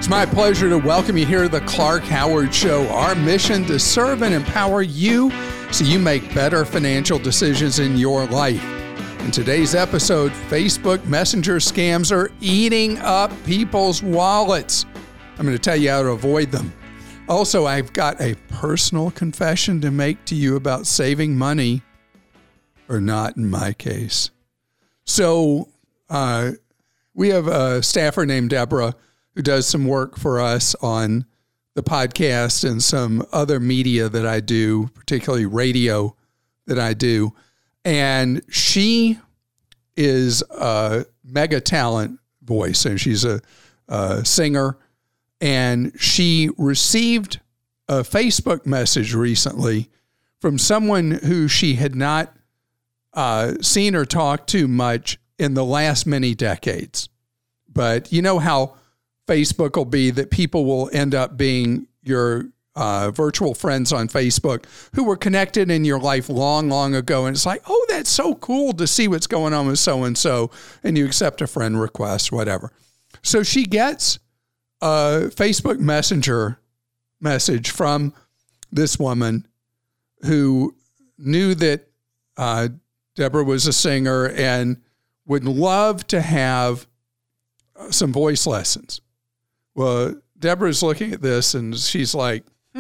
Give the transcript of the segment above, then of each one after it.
It's my pleasure to welcome you here to the Clark Howard Show. Our mission to serve and empower you so you make better financial decisions in your life. In today's episode, Facebook Messenger scams are eating up people's wallets. I'm going to tell you how to avoid them. Also, I've got a personal confession to make to you about saving money, or not in my case. So, we have a staffer named Deborah who does some work for us on the podcast and some other media that I do, particularly radio that I do. And she is a mega talent voice, and she's a singer. And she received a Facebook message recently from someone who she had not seen or talked to much in the last many decades. But you know how Facebook will be that people will end up being your virtual friends on Facebook who were connected in your life long, long ago. And it's like, oh, that's so cool to see what's going on with so-and-so. And you accept a friend request, whatever. So she gets a Facebook Messenger message from this woman who knew that Deborah was a singer and would love to have some voice lessons. Well, Deborah's looking at this and she's like,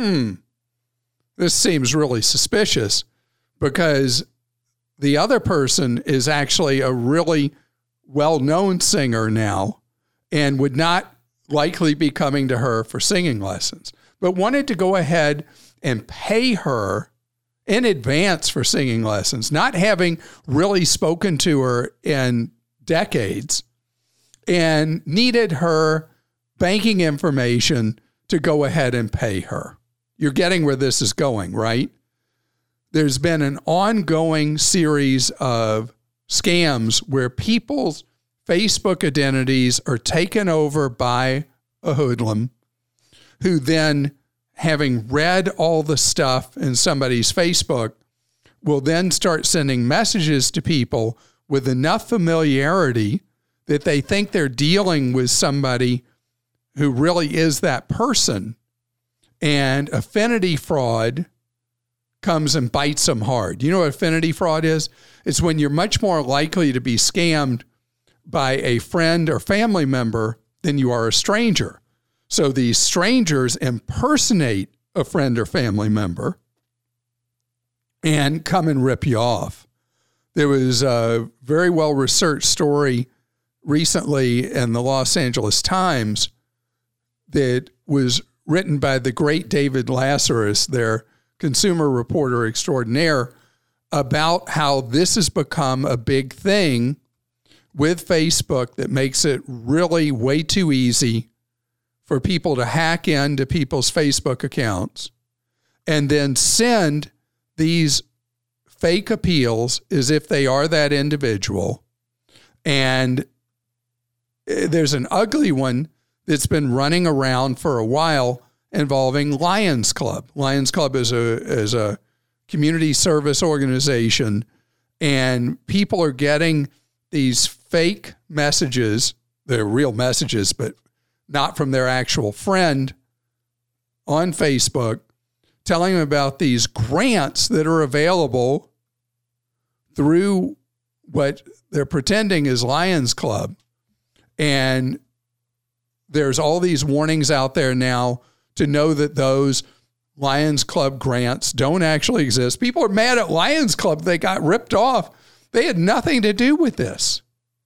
this seems really suspicious because the other person is actually a really well-known singer now and would not likely be coming to her for singing lessons, but wanted to go ahead and pay her in advance for singing lessons, not having really spoken to her in decades, and needed her banking information to go ahead and pay her. You're getting where this is going, right? There's been an ongoing series of scams where people's Facebook identities are taken over by a hoodlum who then, having read all the stuff in somebody's Facebook, will then start sending messages to people with enough familiarity that they think they're dealing with somebody who really is that person. And affinity fraud comes and bites them hard. You know what affinity fraud is? It's when you're much more likely to be scammed by a friend or family member than you are a stranger. So these strangers impersonate a friend or family member and come and rip you off. There was a very well-researched story recently in the Los Angeles Times that was written by the great David Lazarus, their consumer reporter extraordinaire, about how this has become a big thing with Facebook that makes it really way too easy for people to hack into people's Facebook accounts and then send these fake appeals as if they are that individual. And there's an ugly one that's been running around for a while involving Lions Club. Lions Club is a community service organization, and people are getting these fake messages. They're real messages, but not from their actual friend on Facebook, telling them about these grants that are available through what they're pretending is Lions Club. And there's all these warnings out there now to know that those Lions Club grants don't actually exist. People are mad at Lions Club. They got ripped off. They had nothing to do with this.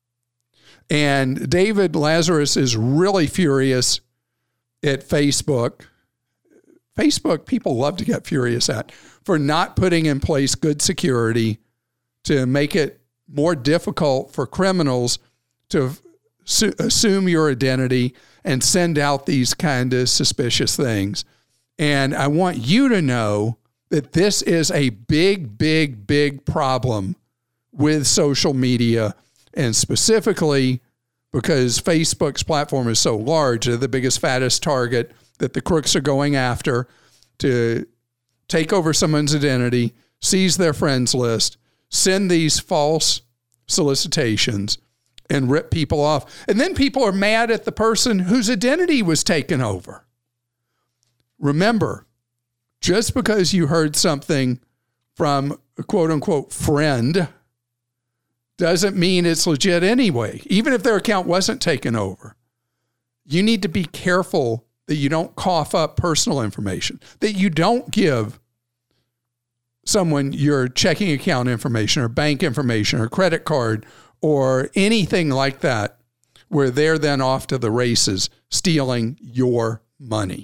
And David Lazarus is really furious at Facebook. Facebook, people love to get furious at, for not putting in place good security to make it more difficult for criminals to assume your identity and send out these kind of suspicious things. And I want you to know that this is a big, big, big problem with social media, and specifically because Facebook's platform is so large, they're the biggest, fattest target that the crooks are going after to take over someone's identity, seize their friends list, send these false solicitations, and rip people off. And then people are mad at the person whose identity was taken over. Remember, just because you heard something from a quote unquote friend doesn't mean it's legit anyway, even if their account wasn't taken over. You need to be careful that you don't cough up personal information, that you don't give someone your checking account information or bank information or credit card or anything like that, where they're then off to the races stealing your money.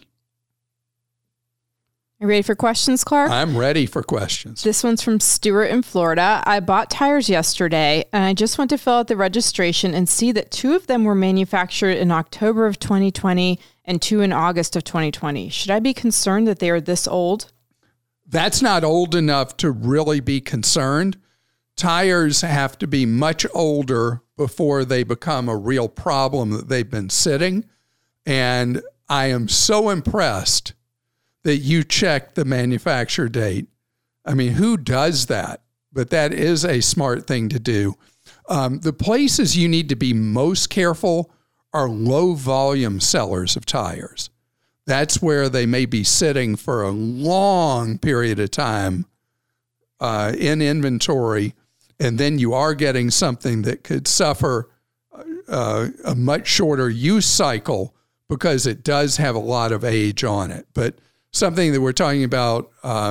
You ready for questions, Clark? I'm ready for questions. This one's from Stuart in Florida. I bought tires yesterday, and I just went to fill out the registration and see that 2 of them were manufactured in October of 2020 and 2 in August of 2020. Should I be concerned that they are this old? That's not old enough to really be concerned. Tires have to be much older before they become a real problem that they've been sitting. And I am so impressed that you check the manufacture date. I mean, who does that? But that is a smart thing to do. The places you need to be most careful are low volume sellers of tires. That's where they may be sitting for a long period of time in inventory, and then you are getting something that could suffer a much shorter use cycle because it does have a lot of age on it. But something that we're talking about,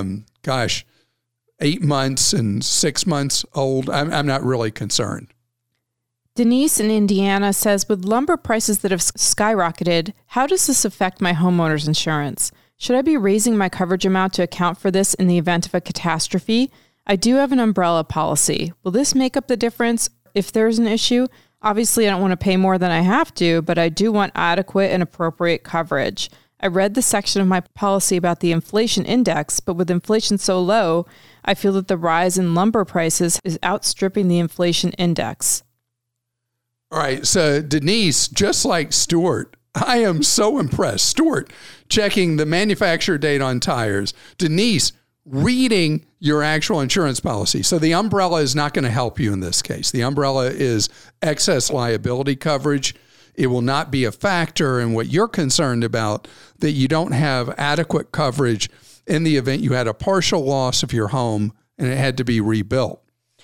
8 months and 6 months old, I'm not really concerned. Denise in Indiana says, with lumber prices that have skyrocketed, how does this affect my homeowner's insurance? Should I be raising my coverage amount to account for this in the event of a catastrophe? I do have an umbrella policy. Will this make up the difference if there's an issue? Obviously, I don't want to pay more than I have to, but I do want adequate and appropriate coverage. I read the section of my policy about the inflation index, but with inflation so low, I feel that the rise in lumber prices is outstripping the inflation index. All right, so Denise, just like Stuart, I am so impressed. Stuart, checking the manufacturer date on tires. Denise, reading your actual insurance policy. So the umbrella is not going to help you in this case. The umbrella is excess liability coverage. It will not be a factor in what you're concerned about, that you don't have adequate coverage in the event you had a partial loss of your home and it had to be rebuilt.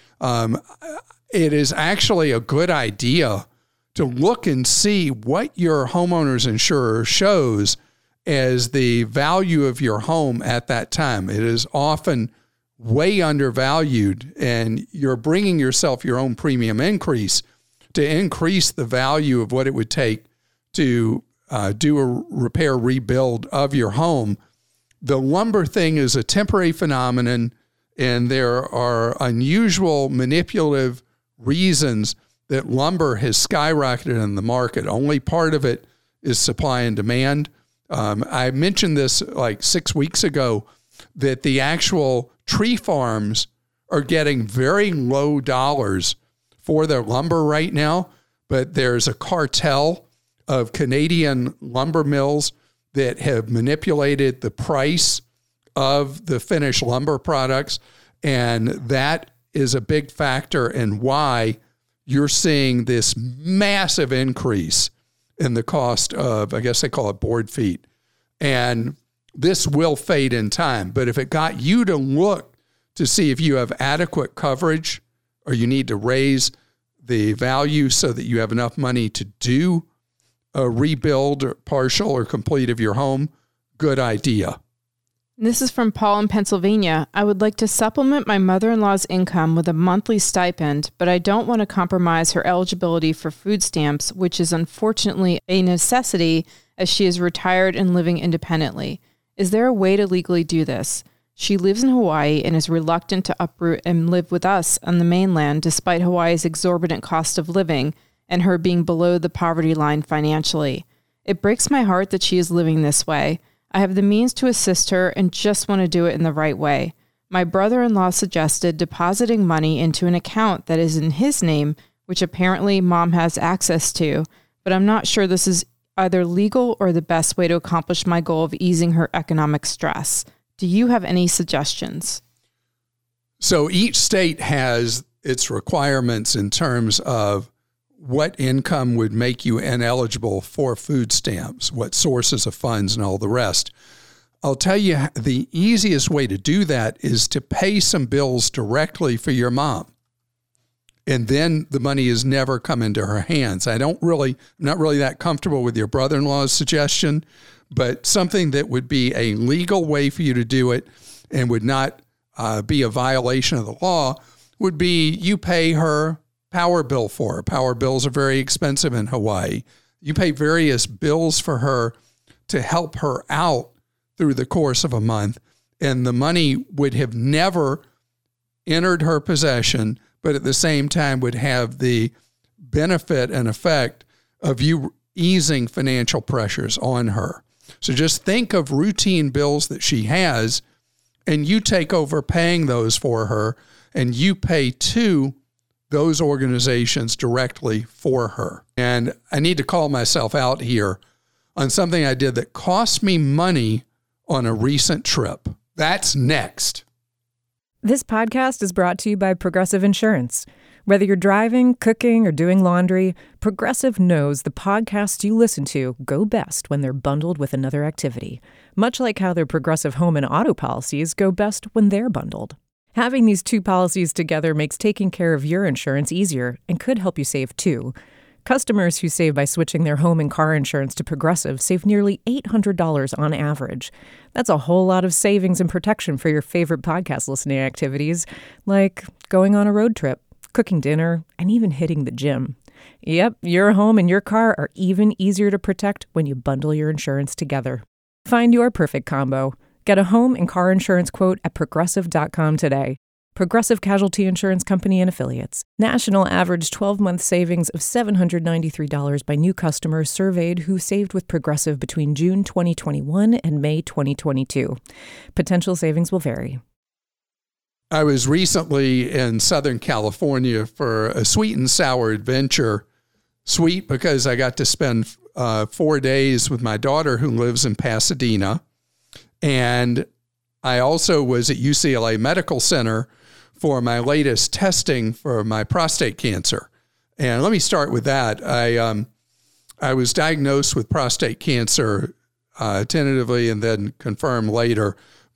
It is actually a good idea to look and see what your homeowner's insurer shows as the value of your home at that time. It is often way undervalued, and you're bringing yourself your own premium increase to increase the value of what it would take to do a repair rebuild of your home. The lumber thing is a temporary phenomenon, and there are unusual manipulative reasons that lumber has skyrocketed in the market. Only part of it is supply and demand. I mentioned this like 6 weeks ago, that the actual tree farms are getting very low dollars for their lumber right now, but there's a cartel of Canadian lumber mills that have manipulated the price of the finished lumber products, and that is a big factor in why you're seeing this massive increase in the cost of, I guess they call it board feet. And this will fade in time. But if it got you to look to see if you have adequate coverage, or you need to raise the value so that you have enough money to do a rebuild or partial or complete of your home, good idea. This is from Paul in Pennsylvania. I would like to supplement my mother-in-law's income with a monthly stipend, but I don't want to compromise her eligibility for food stamps, which is unfortunately a necessity as she is retired and living independently. Is there a way to legally do this? She lives in Hawaii and is reluctant to uproot and live with us on the mainland despite Hawaii's exorbitant cost of living and her being below the poverty line financially. It breaks my heart that she is living this way. I have the means to assist her and just want to do it in the right way. My brother-in-law suggested depositing money into an account that is in his name, which apparently mom has access to, but I'm not sure this is either legal or the best way to accomplish my goal of easing her economic stress. Do you have any suggestions? So each state has its requirements in terms of what income would make you ineligible for food stamps, what sources of funds and all the rest. I'll tell you the easiest way to do that is to pay some bills directly for your mom. And then the money has never come into her hands. I'm not really that comfortable with your brother-in-law's suggestion, but something that would be a legal way for you to do it and would not be a violation of the law would be you pay her power bill for her. Power bills are very expensive in Hawaii. You pay various bills for her to help her out through the course of a month, and the money would have never entered her possession, but at the same time would have the benefit and effect of you easing financial pressures on her. So just think of routine bills that she has, and you take over paying those for her, and you pay to those organizations directly for her. And I need to call myself out here on something I did that cost me money on a recent trip. That's next. This podcast is brought to you by Progressive Insurance. Whether you're driving, cooking, or doing laundry, Progressive knows the podcasts you listen to go best when they're bundled with another activity, much like how their Progressive home and auto policies go best when they're bundled. Having these two policies together makes taking care of your insurance easier and could help you save too. Customers who save by switching their home and car insurance to Progressive save nearly $800 on average. That's a whole lot of savings and protection for your favorite podcast listening activities, like going on a road trip, cooking dinner, and even hitting the gym. Yep, your home and your car are even easier to protect when you bundle your insurance together. Find your perfect combo. Get a home and car insurance quote at Progressive.com today. Progressive Casualty Insurance Company and Affiliates. National average 12-month savings of $793 by new customers surveyed who saved with Progressive between June 2021 and May 2022. Potential savings will vary. I was recently in Southern California for a sweet and sour adventure. Sweet because I got to spend 4 days with my daughter who lives in Pasadena. And I also was at UCLA Medical Center for my latest testing for my prostate cancer. And let me start with that. I was diagnosed with prostate cancer tentatively and then confirmed later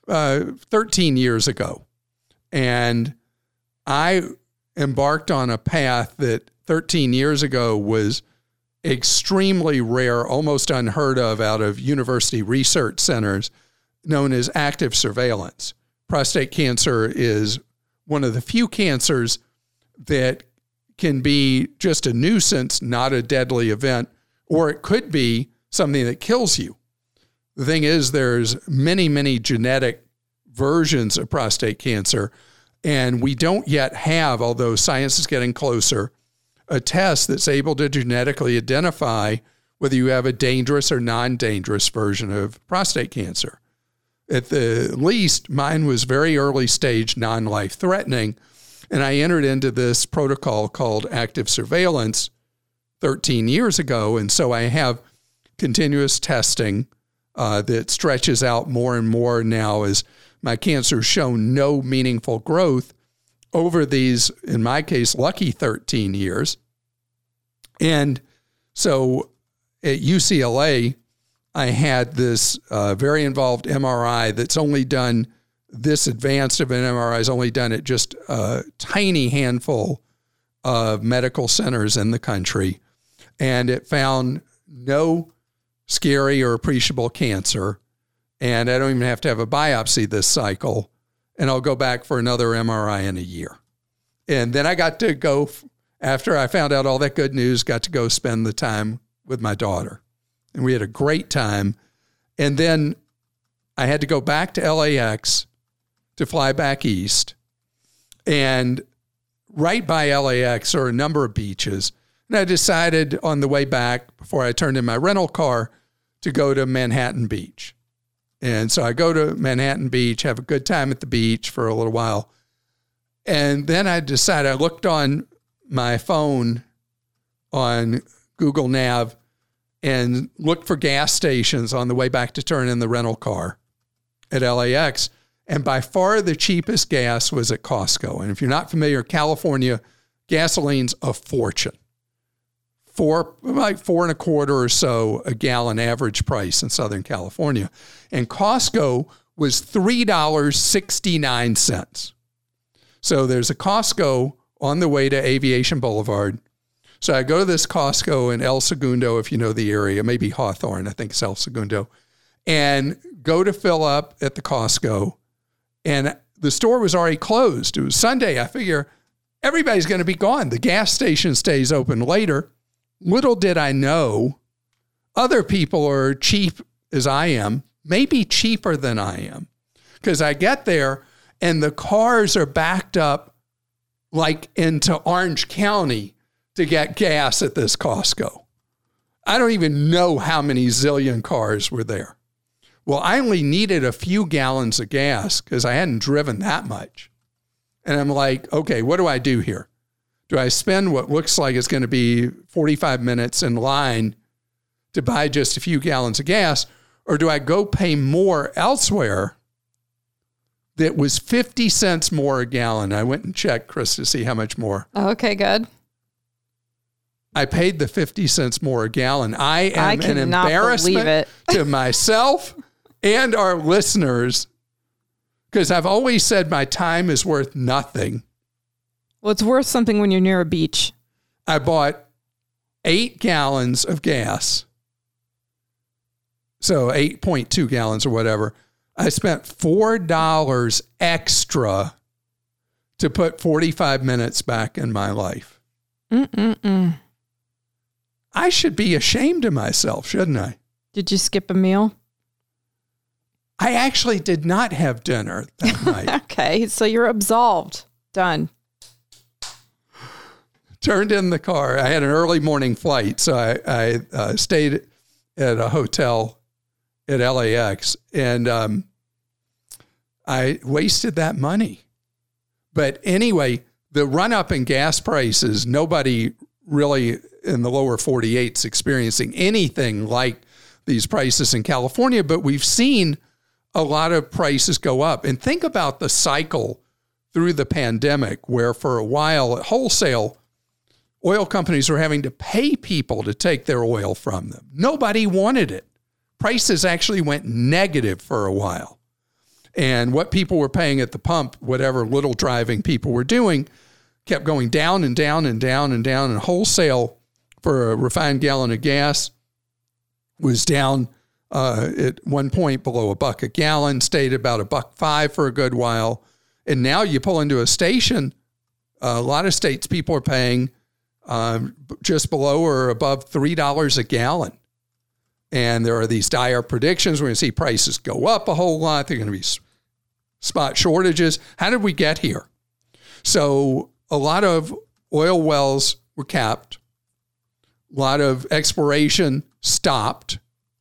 13 years ago. And I embarked on a path that 13 years ago was extremely rare, almost unheard of out of university research centers, known as active surveillance. Prostate cancer is one of the few cancers that can be just a nuisance, not a deadly event, or it could be something that kills you. The thing is, there's many, many genetic versions of prostate cancer, and we don't yet have, although science is getting closer, a test that's able to genetically identify whether you have a dangerous or non-dangerous version of prostate cancer. At the least, mine was very early stage, non-life-threatening, and I entered into this protocol called active surveillance 13 years ago, and so I have continuous testing that stretches out more and more now as my cancer has shown no meaningful growth over these, in my case, lucky 13 years. And so at UCLA, I had this very involved MRI that's only done, this advanced of an MRI is only done at just a tiny handful of medical centers in the country. And it found no scary or appreciable cancer. And I don't even have to have a biopsy this cycle. And I'll go back for another MRI in a year. And then I got to go, after I found out all that good news, got to go spend the time with my daughter. And we had a great time. And then I had to go back to LAX to fly back east. And right by LAX are a number of beaches. And I decided on the way back, before I turned in my rental car, to go to Manhattan Beach. And so I go to Manhattan Beach, have a good time at the beach for a little while. And then I decided, I looked on my phone on Google Nav and looked for gas stations on the way back to turn in the rental car at LAX. And by far the cheapest gas was at Costco. And if you're not familiar, California, gasoline's a fortune. $4.25 or so a gallon average price in Southern California. And Costco was $3.69. So there's a Costco on the way to Aviation Boulevard. So I go to this Costco in El Segundo, if you know the area, maybe Hawthorne, I think it's El Segundo, and go to fill up at the Costco. And the store was already closed. It was Sunday. I figure everybody's going to be gone. The gas station stays open later. Little did I know, other people are cheap as I am, maybe cheaper than I am, because I get there and the cars are backed up like into Orange County to get gas at this Costco. I don't even know how many zillion cars were there. Well, I only needed a few gallons of gas because I hadn't driven that much. And I'm like, okay, what do I do here? Do I spend what looks like it's going to be 45 minutes in line to buy just a few gallons of gas? Or do I go pay more elsewhere that was 50 cents more a gallon? I went and checked, Chris, to see how much more. Okay, good. I paid the 50 cents more a gallon. I am an embarrassment to myself and our listeners, because I've always said my time is worth nothing. Well, it's worth something when you're near a beach. I bought 8 gallons of gas. So 8.2 gallons or whatever. I spent $4 extra to put 45 minutes back in my life. I should be ashamed of myself, shouldn't I? Did you skip a meal? I actually did not have dinner that night. Okay, so you're absolved. Done. Turned in the car. I had an early morning flight, so I stayed at a hotel at LAX, and I wasted that money. But anyway, the run-up in gas prices, nobody really in the lower 48 is experiencing anything like these prices in California, but we've seen a lot of prices go up. And think about the cycle through the pandemic, where for a while at wholesale, oil companies were having to pay people to take their oil from them. Nobody wanted it. Prices actually went negative for a while. And what people were paying at the pump, whatever little driving people were doing, kept going down and down and down and down. And wholesale for a refined gallon of gas was down at one point below $1 a gallon, stayed about $1.05 for a good while. And now you pull into a station, a lot of states, people are paying just below or above $3 a gallon. And there are these dire predictions. We're going to see prices go up a whole lot. There are going to be spot shortages. How did we get here? So a lot of oil wells were capped. A lot of exploration stopped.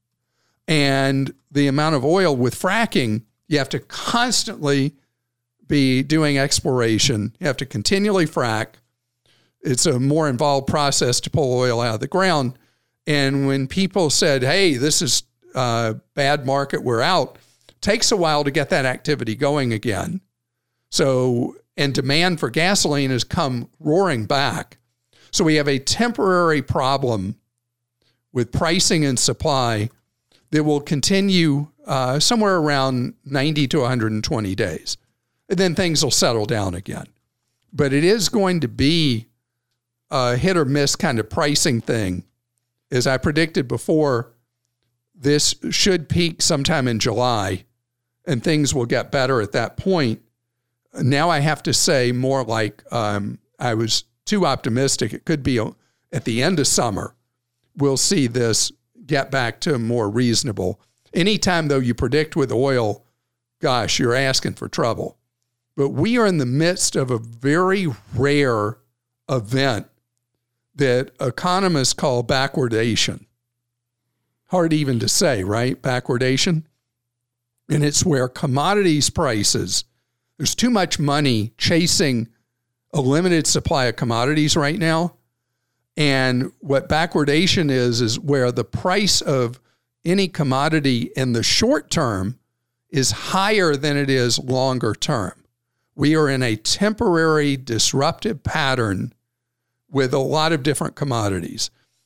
And the amount of oil with fracking, you have to constantly be doing exploration. You have to continually frack. It's a more involved process to pull oil out of the ground. And when people said, hey, this is a bad market, we're out, it takes a while to get that activity going again. So, and demand for gasoline has come roaring back. So we have a temporary problem with pricing and supply that will continue somewhere around 90 to 120 days. And then things will settle down again. But it is going to be a hit or miss kind of pricing thing. As I predicted before, this should peak sometime in July, and things will get better at that point. Now I have to say more like I was too optimistic. It could be at the end of summer, we'll see this get back to more reasonable. Anytime, though, you predict with oil, gosh, you're asking for trouble. But we are in the midst of a very rare event that economists call backwardation. Hard even to say, right? Backwardation. And it's where commodities prices, there's too much money chasing a limited supply of commodities right now. And what backwardation is where the price of any commodity in the short term is higher than it is longer term. We are in a temporary disruptive pattern with a lot of different commodities.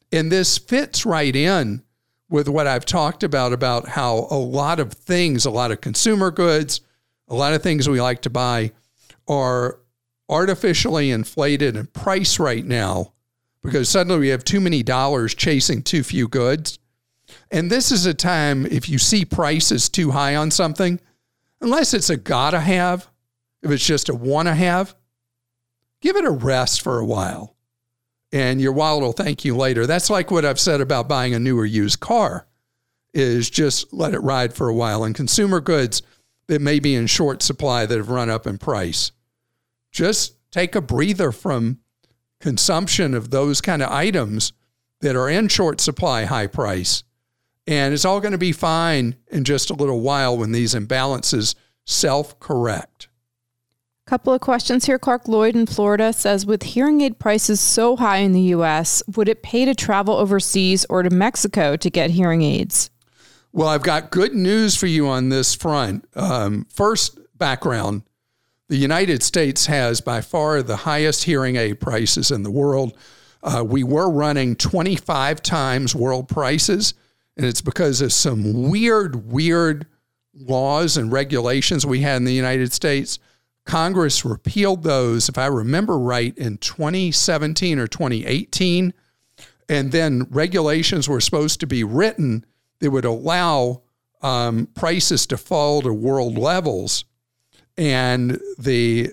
And this fits right in with what I've talked about how a lot of things, a lot of consumer goods, a lot of things we like to buy are artificially inflated in price right now because suddenly we have too many dollars chasing too few goods. And this is a time, if you see prices too high on something, unless it's a gotta have, if it's just a wanna have, give it a rest for a while. And your wallet will thank you later. That's like what I've said about buying a new or used car, is just let it ride for a while. And consumer goods that may be in short supply that have run up in price, just take a breather from consumption of those kind of items that are in short supply, high price. And it's all going to be fine in just a little while when these imbalances self-correct. Couple of questions here. Clark Lloyd in Florida says, with hearing aid prices so high in the U.S., would it pay to travel overseas or to Mexico to get hearing aids? Well, I've got good news for you on this front. First, background. The United States has by far the highest hearing aid prices in the world. We were running 25 times world prices, and it's because of some weird laws and regulations we had in the United States. Congress repealed those, if I remember right, in 2017 or 2018. And then regulations were supposed to be written that would allow prices to fall to world levels. And the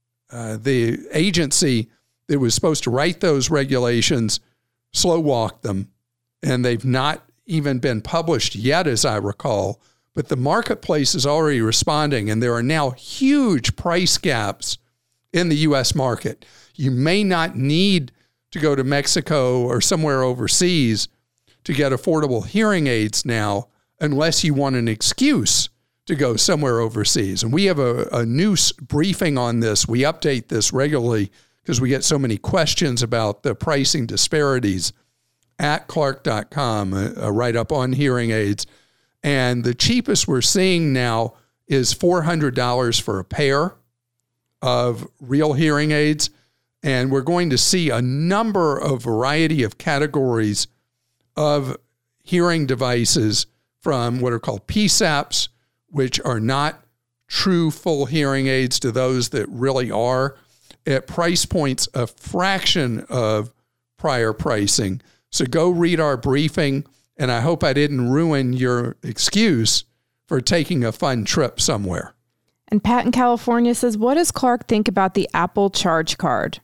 agency that was supposed to write those regulations slow walked them. And they've not even been published yet, as I recall. But the marketplace is already responding, and there are now huge price gaps in the U.S. market. You may not need to go to Mexico or somewhere overseas to get affordable hearing aids now, unless you want an excuse to go somewhere overseas. And we have a new briefing on this. We update this regularly because we get so many questions about the pricing disparities at Clark.com, a write-up on hearing aids. And the cheapest we're seeing now is $400 for a pair of real hearing aids. And we're going to see a number of variety of categories of hearing devices, from what are called PSAPs, which are not true full hearing aids, to those that really are, at price points a fraction of prior pricing. So go read our briefing. And I hope I didn't ruin your excuse for taking a fun trip somewhere. And Pat in California says, what does Clark think about the Apple Charge Card?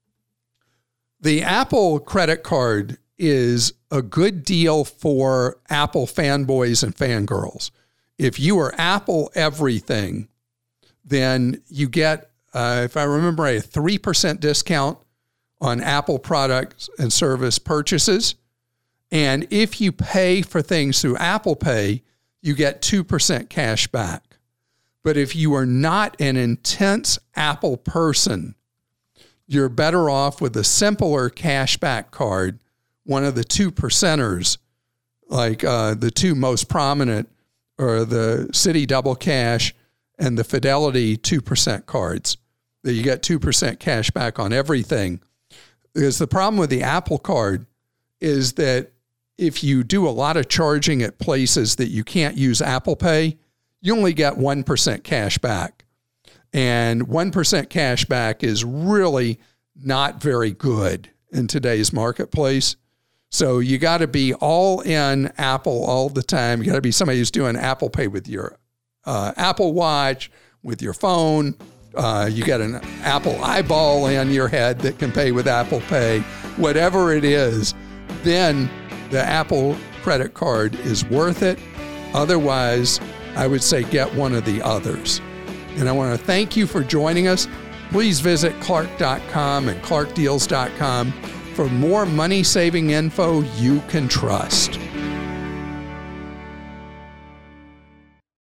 The Apple credit card is a good deal for Apple fanboys and fangirls. If you are Apple everything, then you get, if I remember, a 3% discount on Apple products and service purchases. And if you pay for things through Apple Pay, you get 2% cash back. But if you are not an intense Apple person, you're better off with a simpler cashback card, one of the 2%ers, like the two most prominent are the Citi Double Cash and the Fidelity 2% cards, that you get 2% cash back on everything. Because the problem with the Apple card is that if you do a lot of charging at places that you can't use Apple Pay, you only get 1% cash back. And 1% cash back is really not very good in today's marketplace. So you got to be all in Apple all the time. You got to be somebody who's doing Apple Pay with your Apple Watch, with your phone. You got an Apple eyeball in your head that can pay with Apple Pay. Whatever it is, then the Apple credit card is worth it. Otherwise, I would say get one of the others. And I want to thank you for joining us. Please visit Clark.com and ClarkDeals.com for more money-saving info you can trust.